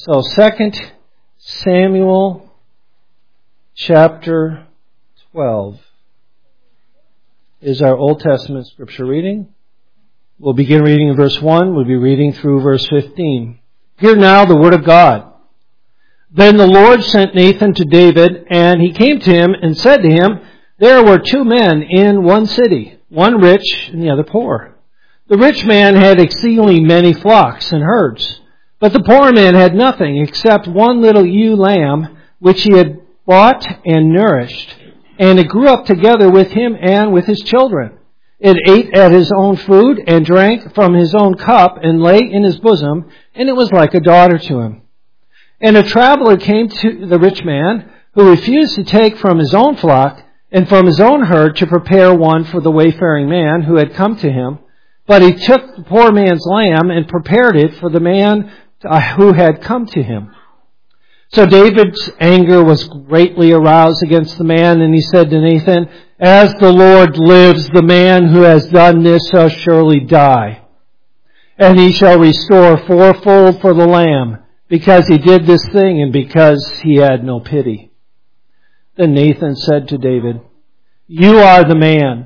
So 2 Samuel chapter 12 is our Old Testament scripture reading. We'll begin reading in verse 1. We'll be reading through verse 15. Hear now the word of God. Then the Lord sent Nathan to David, and he came to him and said to him, There were two men in one city, one rich and the other poor. The rich man had exceedingly many flocks and herds, but the poor man had nothing except one little ewe lamb, which he had bought and nourished, and it grew up together with him and with his children. It ate at his own food and drank from his own cup and lay in his bosom, and it was like a daughter to him. And a traveler came to the rich man, who refused to take from his own flock and from his own herd to prepare one for the wayfaring man who had come to him. But he took the poor man's lamb and prepared it for the man who had come to him. So David's anger was greatly aroused against the man, and he said to Nathan, As the Lord lives, the man who has done this shall surely die. And he shall restore fourfold for the lamb, because he did this thing and because he had no pity. Then Nathan said to David, You are the man.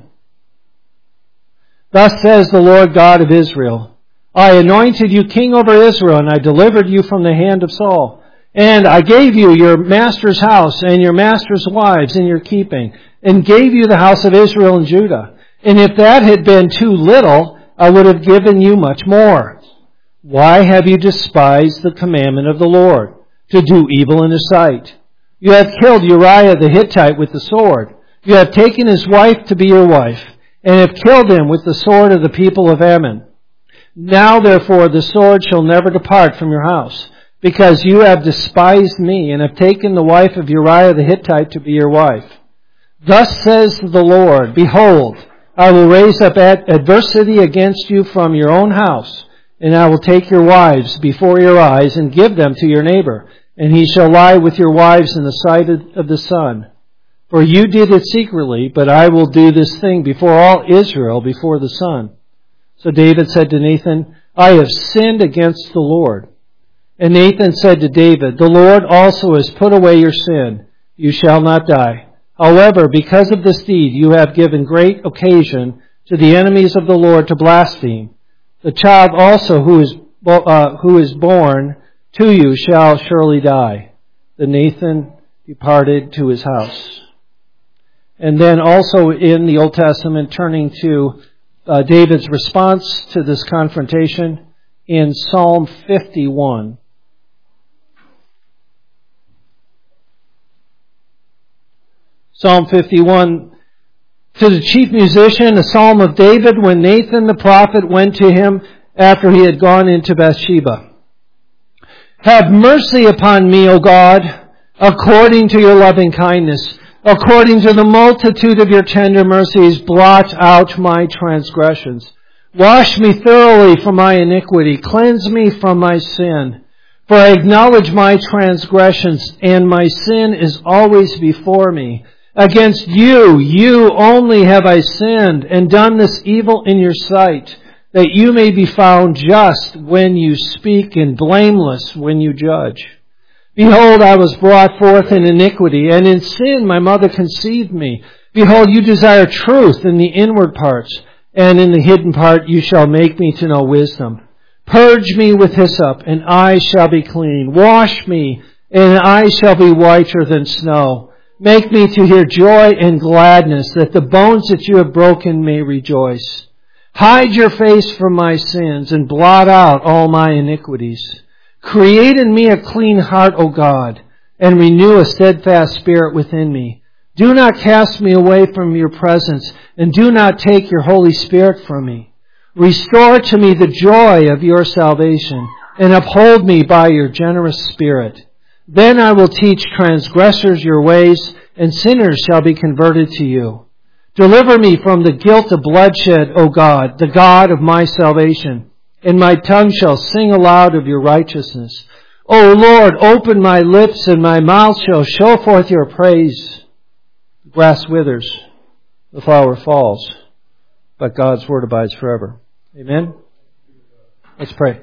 Thus says the Lord God of Israel, I anointed you king over Israel, and I delivered you from the hand of Saul. And I gave you your master's house and your master's wives in your keeping, and gave you the house of Israel and Judah. And if that had been too little, I would have given you much more. Why have you despised the commandment of the Lord, to do evil in his sight? You have killed Uriah the Hittite with the sword. You have taken his wife to be your wife, and have killed him with the sword of the people of Ammon. Now therefore the sword shall never depart from your house, because you have despised me, and have taken the wife of Uriah the Hittite to be your wife. Thus says the Lord, Behold, I will raise up adversity against you from your own house, and I will take your wives before your eyes, and give them to your neighbor, and he shall lie with your wives in the sight of the sun. For you did it secretly, but I will do this thing before all Israel, before the sun. So David said to Nathan, I have sinned against the Lord. And Nathan said to David, The Lord also has put away your sin. You shall not die. However, because of this deed, you have given great occasion to the enemies of the Lord to blaspheme. The child also who is born to you shall surely die. Then Nathan departed to his house. And then also in the Old Testament, turning to David's response to this confrontation in Psalm 51. Psalm 51, to the chief musician, a psalm of David when Nathan the prophet went to him after he had gone into Bathsheba. Have mercy upon me, O God, according to your loving kindness. According to the multitude of your tender mercies, blot out my transgressions. Wash me thoroughly from my iniquity. Cleanse me from my sin. For I acknowledge my transgressions, and my sin is always before me. Against you only have I sinned, and done this evil in your sight, that you may be found just when you speak and blameless when you judge. Behold, I was brought forth in iniquity, and in sin my mother conceived me. Behold, you desire truth in the inward parts, and in the hidden part you shall make me to know wisdom. Purge me with hyssop, and I shall be clean. Wash me, and I shall be whiter than snow. Make me to hear joy and gladness, that the bones that you have broken may rejoice. Hide your face from my sins, and blot out all my iniquities. Create in me a clean heart, O God, and renew a steadfast spirit within me. Do not cast me away from your presence, and do not take your Holy Spirit from me. Restore to me the joy of your salvation, and uphold me by your generous spirit. Then I will teach transgressors your ways, and sinners shall be converted to you. Deliver me from the guilt of bloodshed, O God, the God of my salvation. And my tongue shall sing aloud of your righteousness. O Lord, open my lips, and my mouth shall show forth your praise. The grass withers, the flower falls, but God's word abides forever. Amen? Let's pray.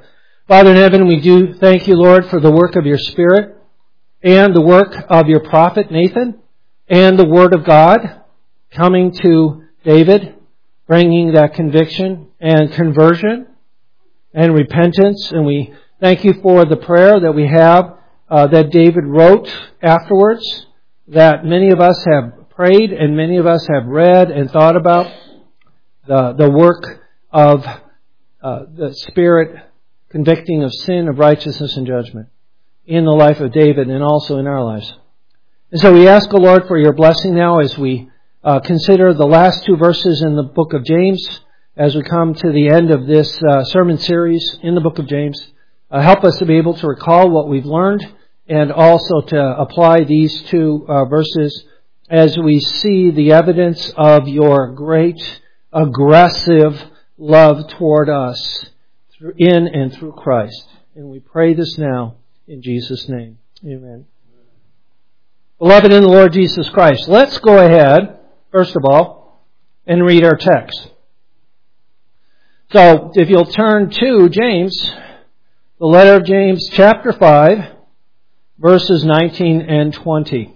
Father in heaven, we do thank you, Lord, for the work of your Spirit and the work of your prophet Nathan and the Word of God coming to David, bringing that conviction and conversion and repentance. And we thank you for the prayer that we have that David wrote afterwards, that many of us have prayed and many of us have read and thought about the work of the Spirit convicting of sin, of righteousness, and judgment in the life of David and also in our lives. And so we ask, O Lord, for your blessing now as we consider the last two verses in the book of James, as we come to the end of this sermon series in the book of James. Help us to be able to recall what we've learned and also to apply these two verses as we see the evidence of your great, aggressive love toward us in and through Christ. And we pray this now in Jesus' name. Amen. Beloved in the Lord Jesus Christ, let's go ahead, first of all, and read our text. So, if you'll turn to James, the letter of James, chapter 5, verses 19 and 20.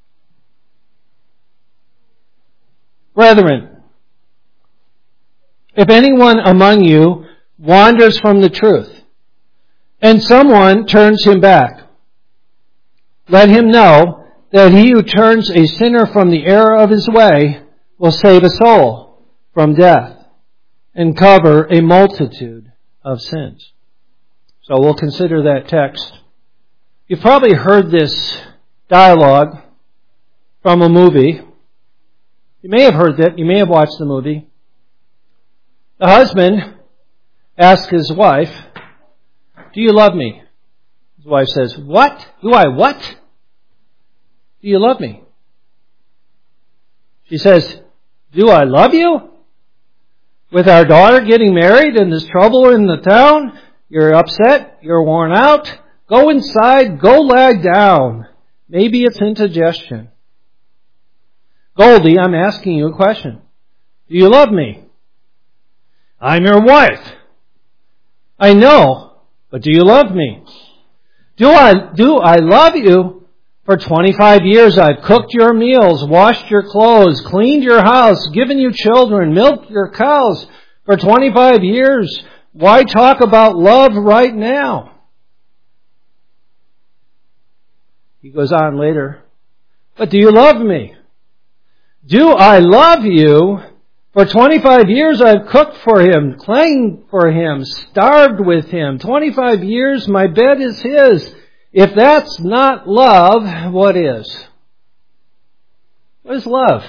Brethren, if anyone among you wanders from the truth, and someone turns him back, let him know that he who turns a sinner from the error of his way will save a soul from death and cover a multitude of sins. So we'll consider that text. You've probably heard this dialogue from a movie. You may have heard it. You may have watched the movie. The husband asks his wife, "Do you love me?" His wife says, "What? Do I what? Do you love me?" She says, "Do I love you? With our daughter getting married and there's trouble in the town, you're upset, you're worn out. Go inside, go lie down. Maybe it's indigestion." "Goldie, I'm asking you a question. Do you love me?" "I'm your wife." "I know, but do you love me?" Do I love you? For 25 years I've cooked your meals, washed your clothes, cleaned your house, given you children, milked your cows. For 25 years, why talk about love right now? He goes on later, "But do you love me?" "Do I love you? For 25 years I've cooked for him, cleaned for him, starved with him. 25 years my bed is his. If that's not love, what is?" What is love?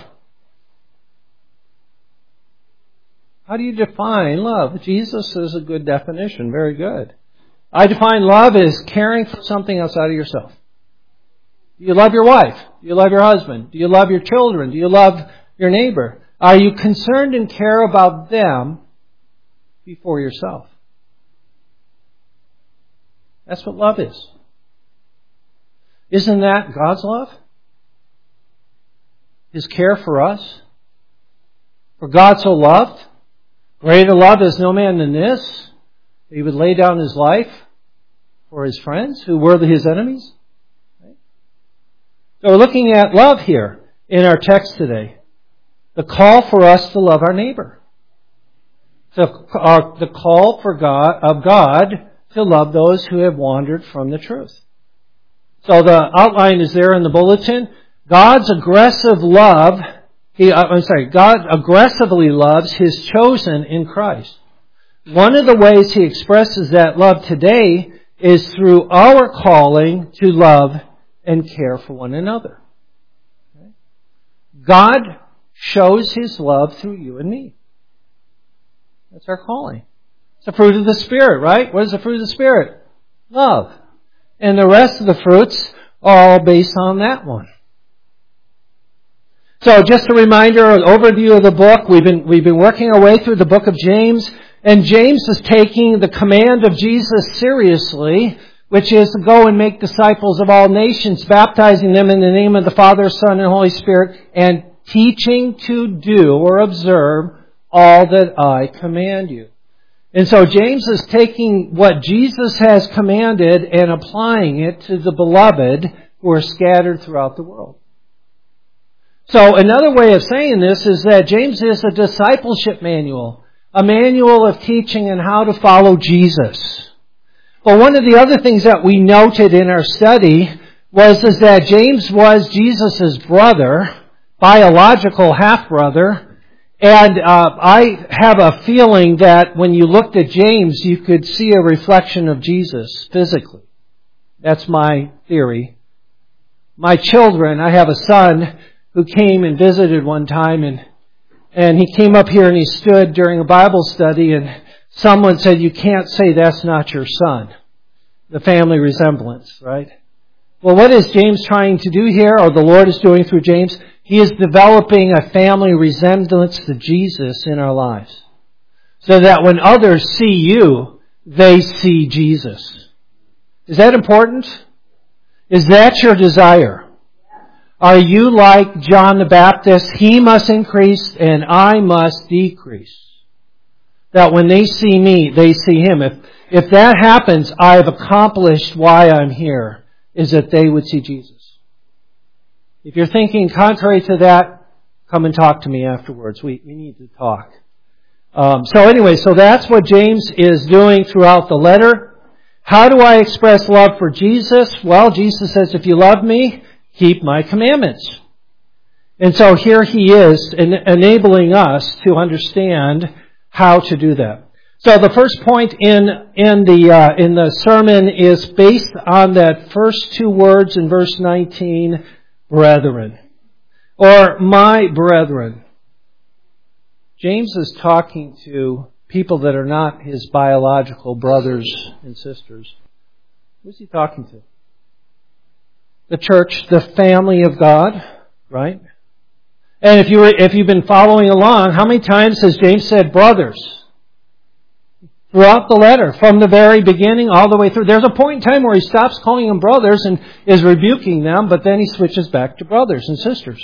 How do you define love? Jesus is a good definition. Very good. I define love as caring for something outside of yourself. Do you love your wife? Do you love your husband? Do you love your children? Do you love your neighbor? Are you concerned and care about them before yourself? That's what love is. Isn't that God's love? His care for us? For God so loved, greater love is no man than this, that he would lay down his life for his friends who were his enemies. So we're looking at love here in our text today. The call for us to love our neighbor. The call of God to love those who have wandered from the truth. So the outline is there in the bulletin. God's aggressive love, God aggressively loves His chosen in Christ. One of the ways He expresses that love today is through our calling to love and care for one another. God shows His love through you and me. That's our calling. It's the fruit of the Spirit, right? What is the fruit of the Spirit? Love. And the rest of the fruits are all based on that one. So just a reminder, an overview of the book. We've been working our way through the book of James, and James is taking the command of Jesus seriously, which is to go and make disciples of all nations, baptizing them in the name of the Father, Son, and Holy Spirit, and teaching to do or observe all that I command you. And so James is taking what Jesus has commanded and applying it to the beloved who are scattered throughout the world. So another way of saying this is that James is a discipleship manual, a manual of teaching and how to follow Jesus. But one of the other things that we noted in our study was that James was Jesus' brother, biological half-brother. And I have a feeling that when you looked at James, you could see a reflection of Jesus physically. That's my theory. My children, I have a son who came and visited one time, and he came up here and he stood during a Bible study, and someone said, "You can't say that's not your son." The family resemblance, right? Well, what is James trying to do here, or the Lord is doing through James? He is developing a family resemblance to Jesus in our lives. So that when others see you, they see Jesus. Is that important? Is that your desire? Are you like John the Baptist? He must increase and I must decrease. That when they see me, they see Him. If that happens, I have accomplished why I'm here, is that they would see Jesus. If you're thinking contrary to that, come and talk to me afterwards. We need to talk. So that's what James is doing throughout the letter. How do I express love for Jesus? Well, Jesus says, if you love me, keep my commandments. And so here he is enabling us to understand how to do that. So the first point in the sermon is based on that first two words in verse 19, brethren, or my brethren. James is talking to people that are not his biological brothers and sisters. Who's he talking to? The church, the family of God, right? And if you've been following along, how many times has James said brothers? Throughout the letter, from the very beginning all the way through. There's a point in time where he stops calling them brothers and is rebuking them, but then he switches back to brothers and sisters.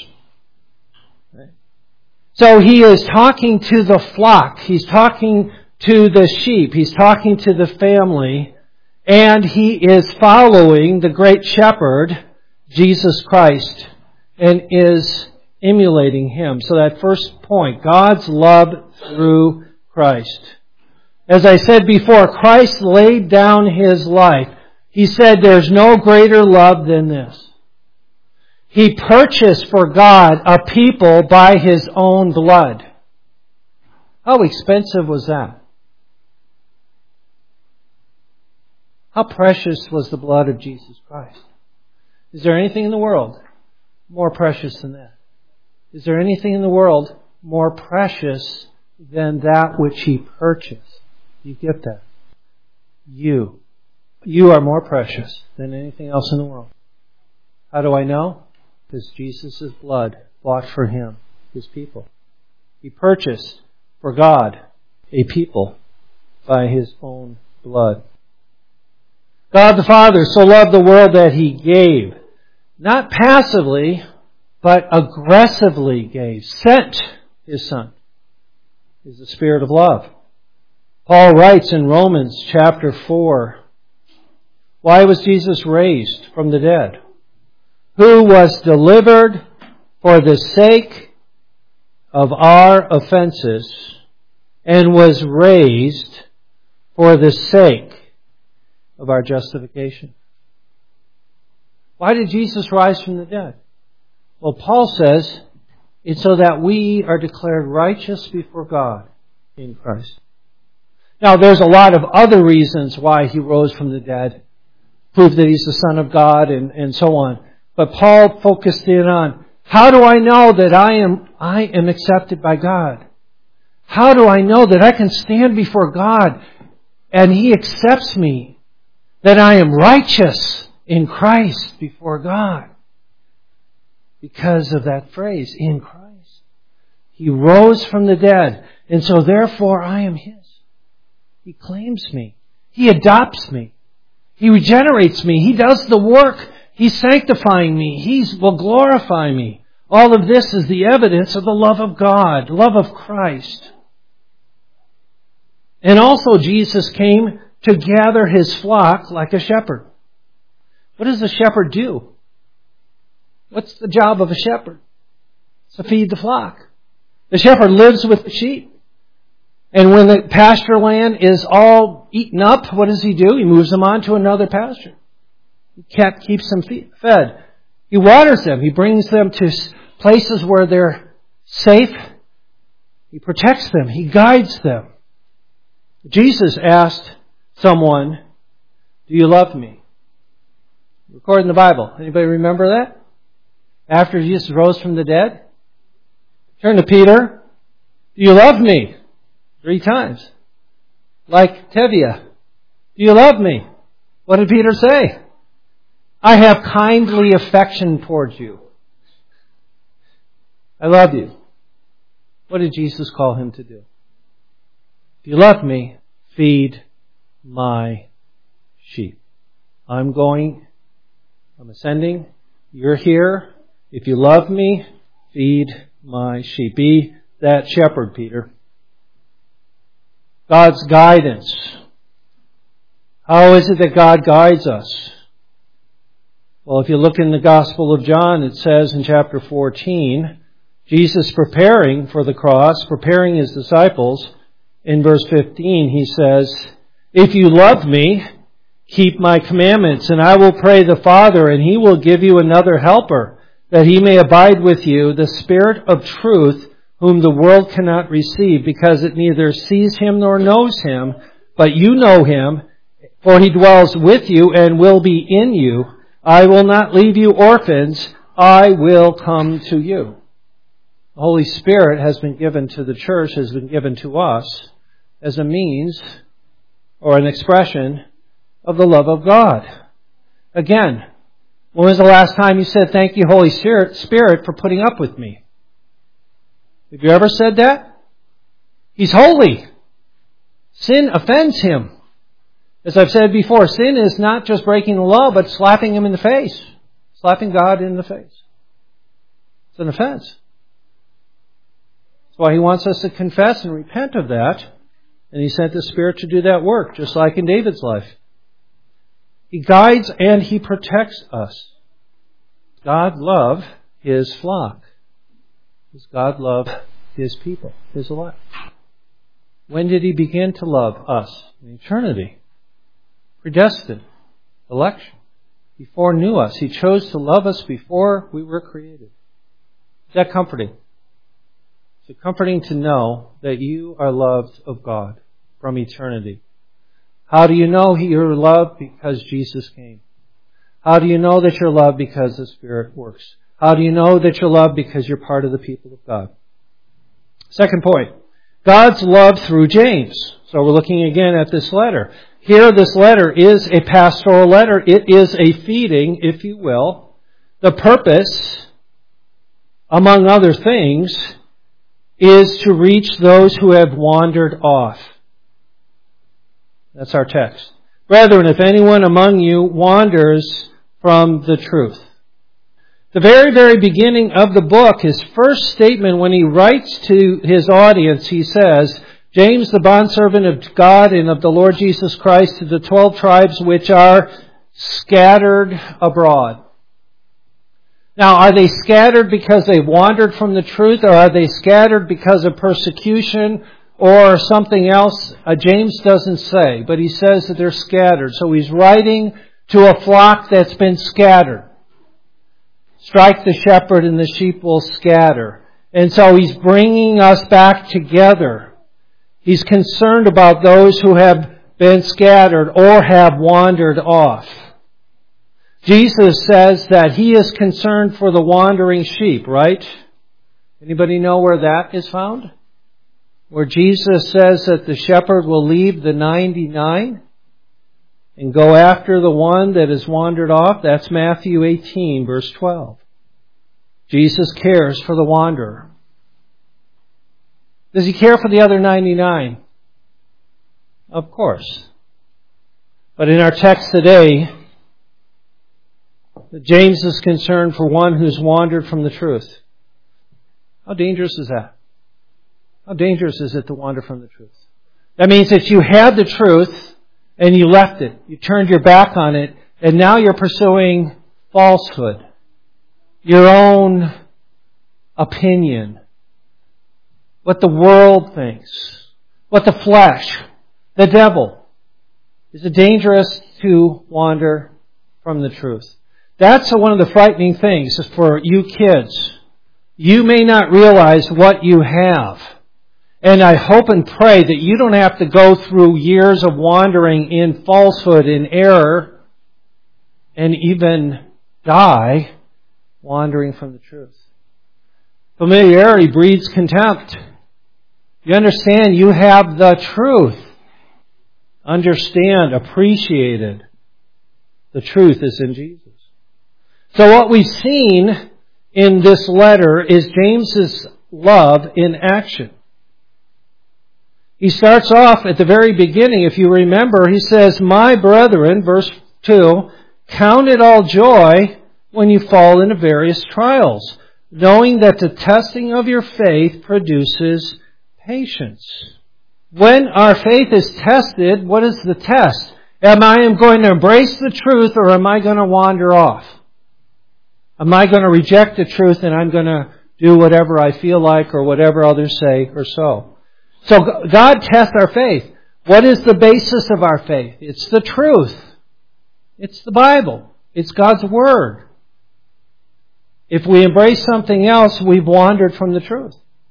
So he is talking to the flock. He's talking to the sheep. He's talking to the family. And he is following the great shepherd, Jesus Christ, and is emulating Him. So that first point, God's love through Christ. As I said before, Christ laid down His life. He said there's no greater love than this. He purchased for God a people by His own blood. How expensive was that? How precious was the blood of Jesus Christ? Is there anything in the world more precious than that? Is there anything in the world more precious than that which He purchased? You get that? You are more precious than anything else in the world. How do I know? Because Jesus' blood bought for Him His people. He purchased for God a people by His own blood. God the Father so loved the world that He gave, not passively, but aggressively gave, sent His Son. Is the Spirit of love. Paul writes in Romans chapter 4, why was Jesus raised from the dead? Who was delivered for the sake of our offenses and was raised for the sake of our justification. Why did Jesus rise from the dead? Well, Paul says it's so that we are declared righteous before God in Christ. Now, there's a lot of other reasons why He rose from the dead. Prove that He's the Son of God and so on. But Paul focused in on, how do I know that I am accepted by God? How do I know that I can stand before God and He accepts me? That I am righteous in Christ before God. Because of that phrase, in Christ. He rose from the dead. And so therefore I am His. He claims me. He adopts me. He regenerates me. He does the work. He's sanctifying me. He will glorify me. All of this is the evidence of the love of God, love of Christ. And also Jesus came to gather His flock like a shepherd. What does a shepherd do? What's the job of a shepherd? It's to feed the flock. The shepherd lives with the sheep. And when the pasture land is all eaten up, what does he do? He moves them on to another pasture. He keeps them fed. He waters them. He brings them to places where they're safe. He protects them. He guides them. Jesus asked someone, "Do you love me?" Recorded in the Bible. Anybody remember that? After Jesus rose from the dead? Turn to Peter. "Do you love me?" 3 times. Like Tevye. "Do you love me?" What did Peter say? "I have kindly affection towards you. I love you." What did Jesus call him to do? "If you love me, feed my sheep." I'm ascending. You're here. If you love me, feed my sheep. Be that shepherd, Peter. God's guidance. How is it that God guides us? Well, if you look in the Gospel of John, it says in chapter 14, Jesus preparing for the cross, preparing His disciples, in verse 15, He says, "If you love me, keep my commandments, and I will pray the Father, and He will give you another helper, that He may abide with you, the Spirit of truth, whom the world cannot receive, because it neither sees Him nor knows Him, but you know Him, for He dwells with you and will be in you. I will not leave you orphans, I will come to you." The Holy Spirit has been given to the church, has been given to us as a means or an expression of the love of God. Again, when was the last time you said, "Thank you, Holy Spirit, for putting up with me"? Have you ever said that? He's holy. Sin offends Him. As I've said before, sin is not just breaking the law, but slapping Him in the face. Slapping God in the face. It's an offense. That's why He wants us to confess and repent of that. And He sent the Spirit to do that work, just like in David's life. He guides and He protects us. God loves His flock. Does God love His people, His elect? When did He begin to love us? In eternity. Predestined. Election. He foreknew us. He chose to love us before we were created. Is that comforting? Is it comforting to know that you are loved of God from eternity? How do you know you're loved? Because Jesus came. How do you know that you're loved? Because the Spirit works. How do you know that you're loved? Because you're part of the people of God. Second point. God's love through James. So we're looking again at this letter. Here, this letter is a pastoral letter. It is a feeding, if you will. The purpose, among other things, is to reach those who have wandered off. That's our text. "Brethren, if anyone among you wanders from the truth." The very, very beginning of the book, his first statement when he writes to his audience, he says, "James, the bondservant of God and of the Lord Jesus Christ, to the 12 tribes which are scattered abroad." Now, are they scattered because they wandered from the truth, or are they scattered because of persecution or something else? James doesn't say, but he says that they're scattered. So he's writing to a flock that's been scattered. Strike the shepherd and the sheep will scatter. And so he's bringing us back together. He's concerned about those who have been scattered or have wandered off. Jesus says that He is concerned for the wandering sheep, right? Anybody know where that is found? Where Jesus says that the shepherd will leave the 99 and go after the one that has wandered off. That's Matthew 18, verse 12. Jesus cares for the wanderer. Does He care for the other 99? Of course. But in our text today, James is concerned for one who's wandered from the truth. How dangerous is that? How dangerous is it to wander from the truth? That means that you had the truth and you left it. You turned your back on it, and now you're pursuing falsehood, your own opinion, what the world thinks, what the flesh, the devil. Is it dangerous to wander from the truth? That's one of the frightening things for you kids. You may not realize what you have. And I hope and pray that you don't have to go through years of wandering in falsehood, in error, and even die wandering from the truth. Familiarity breeds contempt. You understand you have the truth. Understand, appreciate it. The truth is in Jesus. So what we've seen in this letter is James's love in action. He starts off at the very beginning, if you remember, he says, "My brethren," verse 2, "count it all joy when you fall into various trials, knowing that the testing of your faith produces patience." When our faith is tested, what is the test? Am I going to embrace the truth, or am I going to wander off? Am I going to reject the truth and I'm going to do whatever I feel like or whatever others say or so? So God tests our faith. What is the basis of our faith? It's the truth. It's the Bible. It's God's Word. If we embrace something else, we've wandered from the truth.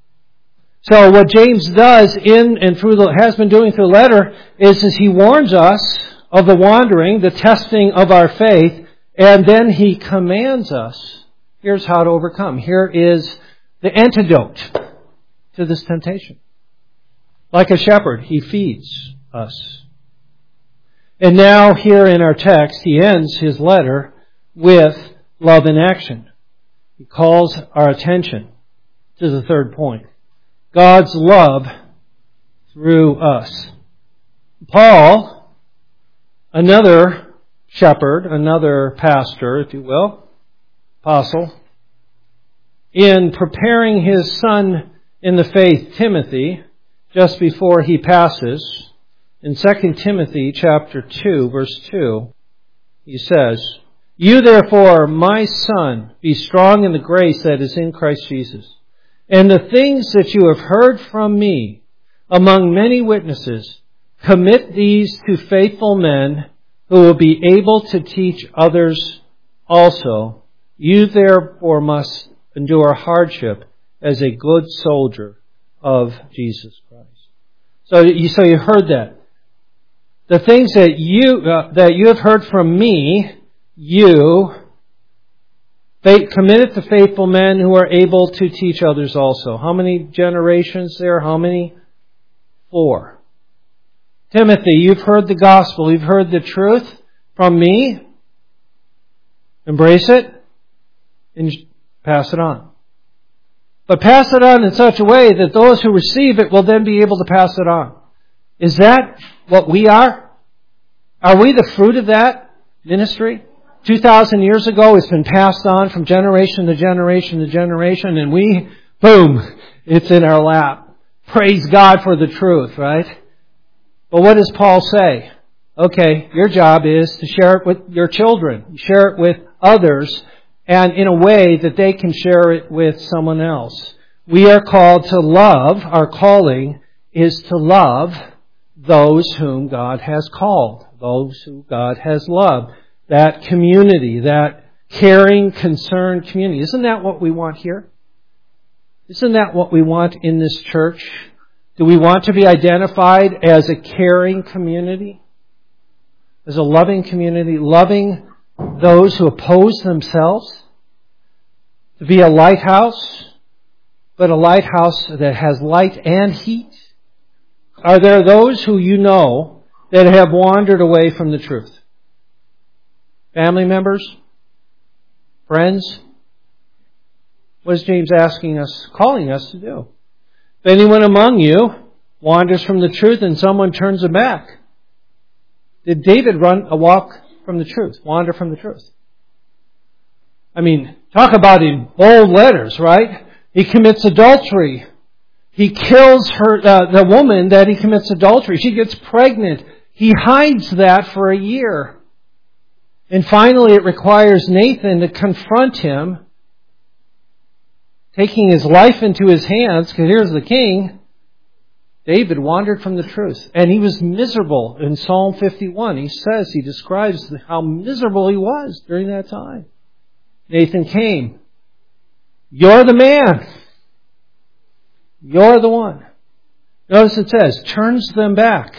So what James does has been doing through the letter is he warns us of the wandering, the testing of our faith, and then he commands us. Here's how to overcome. Here is the antidote to this temptation. Like a shepherd, he feeds us. And now here in our text, he ends his letter with love in action. He calls our attention to the third point. God's love through us. Paul, another shepherd, another pastor, if you will, apostle, in preparing his son in the faith, Timothy, just before he passes, in 2 Timothy chapter 2, verse 2, he says, "You therefore, my son, be strong in the grace that is in Christ Jesus. And the things that you have heard from me among many witnesses, commit these to faithful men who will be able to teach others also. You therefore must endure hardship as a good soldier of Jesus Christ." So you heard that. The things that you have heard from me, you commit it to faithful men who are able to teach others also. How many generations there? How many? 4. Timothy, you've heard the gospel. You've heard the truth from me. Embrace it and pass it on. But pass it on in such a way that those who receive it will then be able to pass it on. Is that what we are? Are we the fruit of that ministry? 2,000 years ago, it's been passed on from generation to generation to generation, and boom, it's in our lap. Praise God for the truth, right? But what does Paul say? Okay, your job is to share it with your children, share it with others, and in a way that they can share it with someone else. We are called to love. Our calling is to love those whom God has called, those who God has loved. That community, that caring, concerned community. Isn't that what we want here? Isn't that what we want in this church? Do we want to be identified as a caring community? As a loving community, loving those who oppose themselves? To be a lighthouse, but a lighthouse that has light and heat? Are there those who you know that have wandered away from the truth? Family members? Friends? What is James asking us, calling us to do? If anyone among you wanders from the truth and someone turns them back. Did David run a walk from the truth, wander from the truth? I mean, talk about in bold letters, right? He commits adultery. He kills the woman that he commits adultery. She gets pregnant. He hides that for a year. And finally it requires Nathan to confront him, taking his life into his hands, because here's the king. David wandered from the truth. And he was miserable. In Psalm 51, he describes how miserable he was during that time. Nathan came. You're the man. You're the one. Notice it says, turns them back.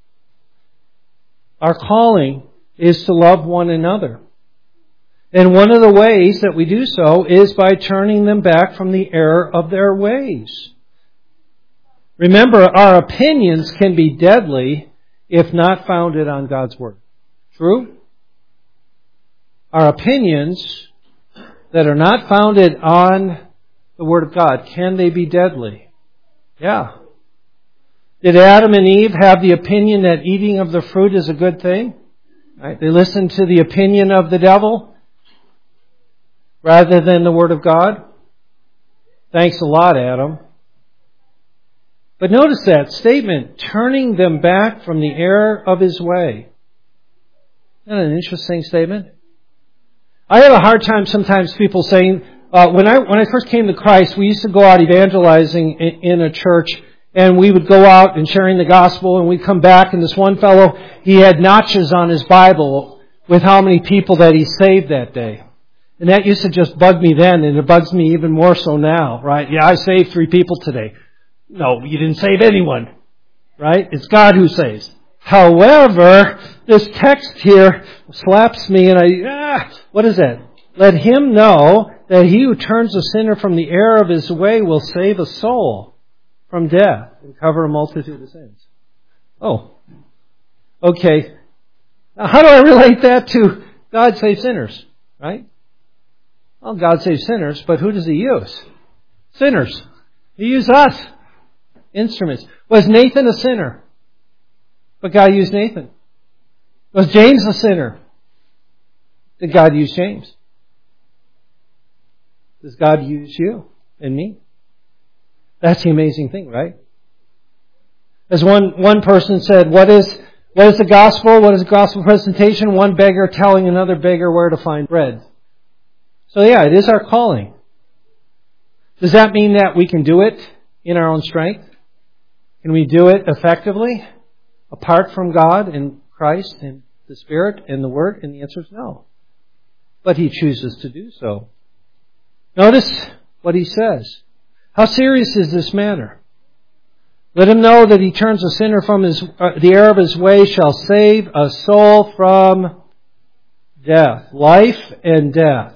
Our calling is to love one another. And one of the ways that we do so is by turning them back from the error of their ways. Remember, our opinions can be deadly if not founded on God's Word. True? Our opinions that are not founded on the Word of God, can they be deadly? Yeah. Did Adam and Eve have the opinion that eating of the fruit is a good thing? Right? They listened to the opinion of the devil rather than the Word of God. Thanks a lot, Adam. But notice that statement, turning them back from the error of his way. Isn't that an interesting statement? I have a hard time sometimes people saying, when I first came to Christ, we used to go out evangelizing in a church, and we would go out and sharing the gospel, and we'd come back, and this one fellow, he had notches on his Bible with how many people that he saved that day. And that used to just bug me then, and it bugs me even more so now, right? Yeah, I saved 3 people today. No, you didn't save anyone, right? It's God who saves. However, this text here slaps me, and what is that? Let him know that he who turns a sinner from the error of his way will save a soul from death and cover a multitude of sins. Oh, okay. Now, how do I relate that to God saves sinners, right? Well, God saves sinners, but who does He use? Sinners. He used us. Instruments. Was Nathan a sinner? But God used Nathan. Was James a sinner? Did God use James? Does God use you and me? That's the amazing thing, right? As one person said, what is the gospel? What is the gospel presentation? One beggar telling another beggar where to find bread. So yeah, it is our calling. Does that mean that we can do it in our own strength? Can we do it effectively apart from God and Christ and the Spirit and the Word? And the answer is no. But He chooses to do so. Notice what He says. How serious is this matter? Let him know that he turns a sinner from the error of his way shall save a soul from death. Life and death.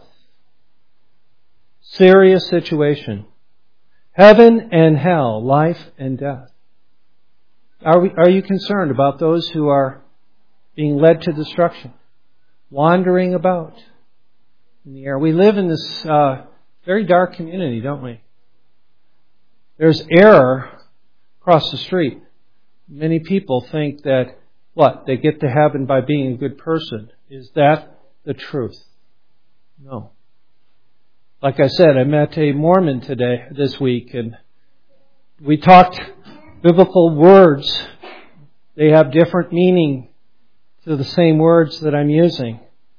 Serious situation. Heaven and hell. Life and death. Are you concerned about those who are being led to destruction? Wandering about in the air. We live in this very dark community, don't we? There's error across the street. Many people think that, they get to heaven by being a good person. Is that the truth? No. Like I said, I met a Mormon this week, and we talked biblical words. They have different meaning to the same words that I'm using.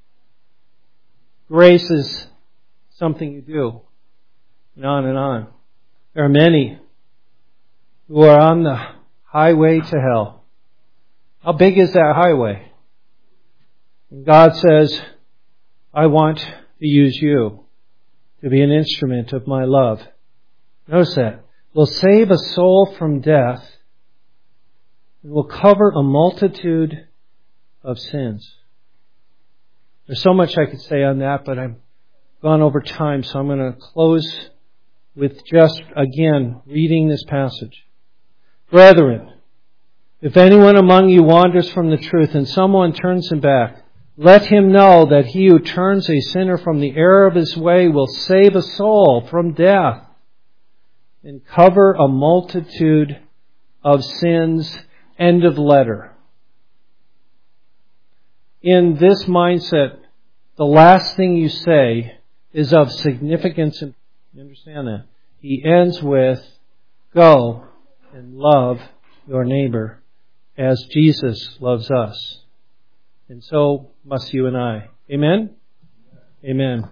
Grace is something you do. And on and on. There are many who are on the highway to hell. How big is that highway? And God says, I want to use you to be an instrument of my love. Notice that. Will save a soul from death and will cover a multitude of sins. There's so much I could say on that, but I've gone over time, so I'm going to close with just, again, reading this passage. Brethren, if anyone among you wanders from the truth and someone turns him back, let him know that he who turns a sinner from the error of his way will save a soul from death and cover a multitude of sins. End of letter. In this mindset, the last thing you say is of significance. You understand that? He ends with, Go and love your neighbor as Jesus loves us. And so must you and I. Amen? Amen.